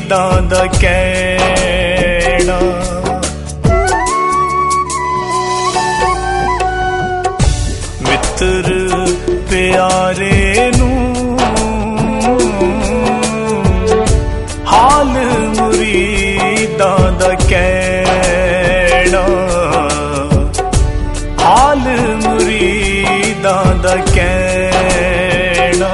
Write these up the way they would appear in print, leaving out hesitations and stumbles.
मुरीदां दा कहना। मित्र प्यारे नू हाल मुरीदां दा कहना, हाल मुरीदां दा कहना।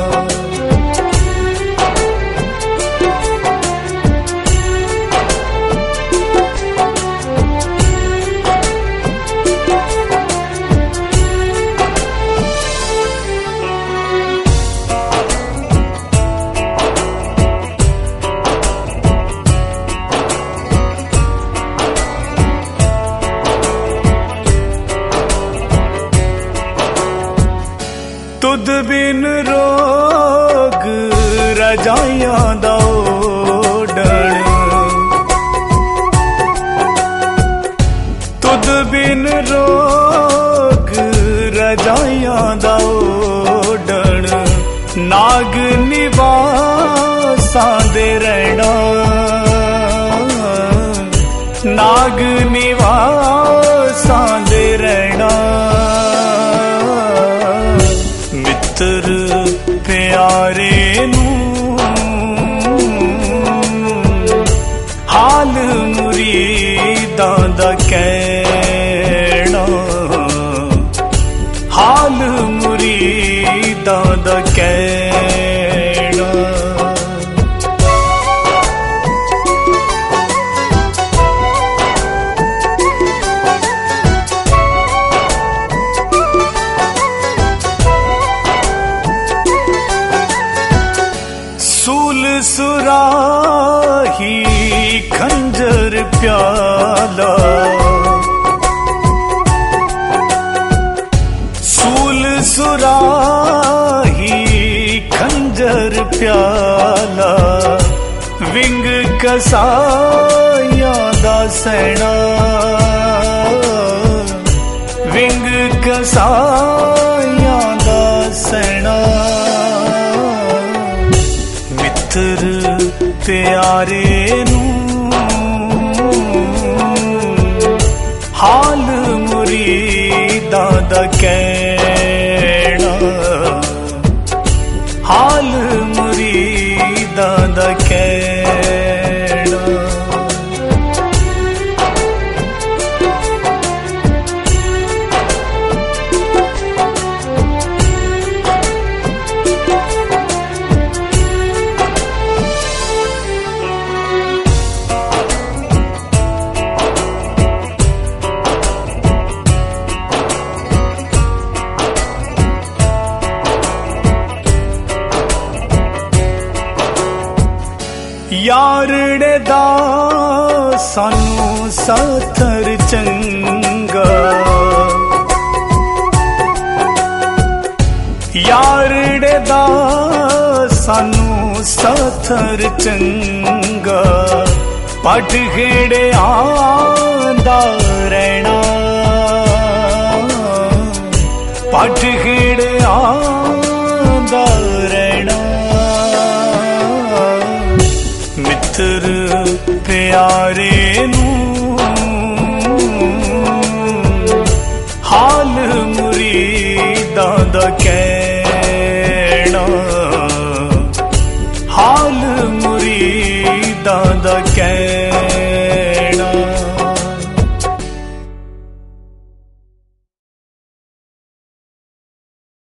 तुद बिन रोग रजाइयां दा ओढ़ण, तुद बिन रोग रजाइयां दा ओढ़ण। नाग निवासां दे रहना, नाग निवासां दे रहना। मित्र प्यारे नू हाल मुरीदां दा कहना, हाल मुरीदां दा कहना। सूल सुराही खंजर प्याला, सूल सुराही खंजर प्याला। विंग कसाइयां दा सैना, विंग कसाइयां दा सैना। मित्र प्यारे नू हाल मुरीदां दा कहना, हाल मुरीदां दा कहना। यारड़े दा सानू साथर चंगा, यारड़े दा सानू साथर चंगा। पट खेड़े आंदा रहना, पट खेड़े आंदा रहना। मित्र प्यारे नू हाल मुरीदां दा कहना, हाल मुरीदां दा कहना।